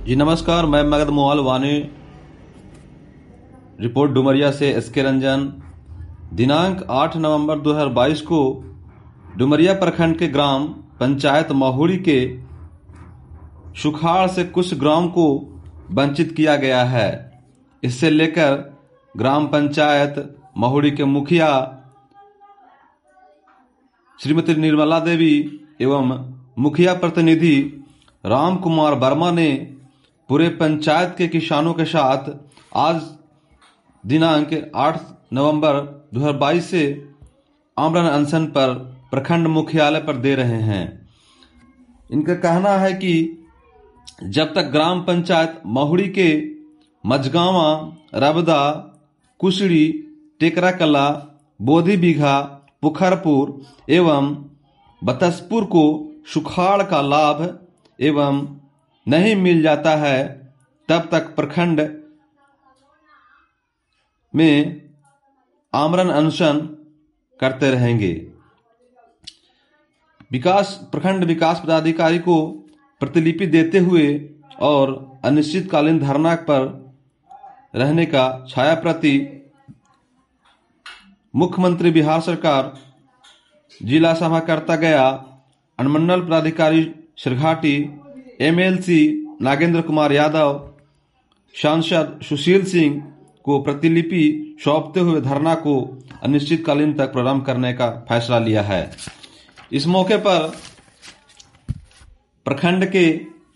जी नमस्कार, मैं मगध मोहाल वानी। रिपोर्ट डुमरिया से एसके रंजन। दिनांक 8 नवंबर 2022 को डुमरिया प्रखंड के ग्राम पंचायत महुड़ी के सुखाड़ से कुछ ग्राम को वंचित किया गया है। इससे लेकर ग्राम पंचायत महुड़ी के मुखिया श्रीमती निर्मला देवी एवं मुखिया प्रतिनिधि राम कुमार वर्मा ने पूरे पंचायत के किसानों के साथ आज दिनांक 8 नवंबर 2022 से आमरण अनशन पर प्रखंड मुख्यालय पर दे रहे हैं। इनका कहना है कि जब तक ग्राम पंचायत महुड़ी के मझगावा, रबदा, कुशड़ी, टेकरा कला, बोधी बीघा, पुखरपुर एवं बतसपुर को सुखाड़ का लाभ एवं नहीं मिल जाता है, तब तक प्रखंड में आमरण अनशन करते रहेंगे। प्रखंड विकास पदाधिकारी को प्रतिलिपि देते हुए और अनिश्चितकालीन धरना पर रहने का छाया प्रति मुख्यमंत्री बिहार सरकार, जिला सभा करता गया, अनुमंडल पदाधिकारी सिरघाटी, एमएलसी नागेंद्र कुमार यादव, सांसद सुशील सिंह को प्रतिलिपि सौंपते हुए धरना को अनिश्चितकालीन तक प्रारंभ करने का फैसला लिया है। इस मौके पर प्रखंड के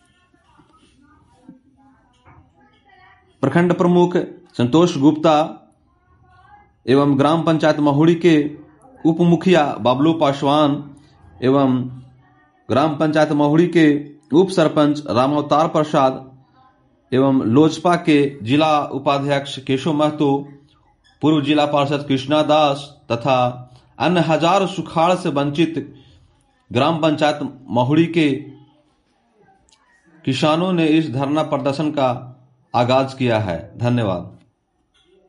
प्रखंड प्रमुख संतोष गुप्ता एवं ग्राम पंचायत महुड़ी के उप मुखिया बाबलू पासवान एवं ग्राम पंचायत महुड़ी के उप सरपंच रामावतार प्रसाद एवं लोजपा के जिला उपाध्यक्ष केशव महतो, पूर्व जिला पार्षद कृष्णा दास तथा अन्य हजार सुखाड़ से वंचित ग्राम पंचायत महुड़ी के किसानों ने इस धरना प्रदर्शन का आगाज किया है। धन्यवाद।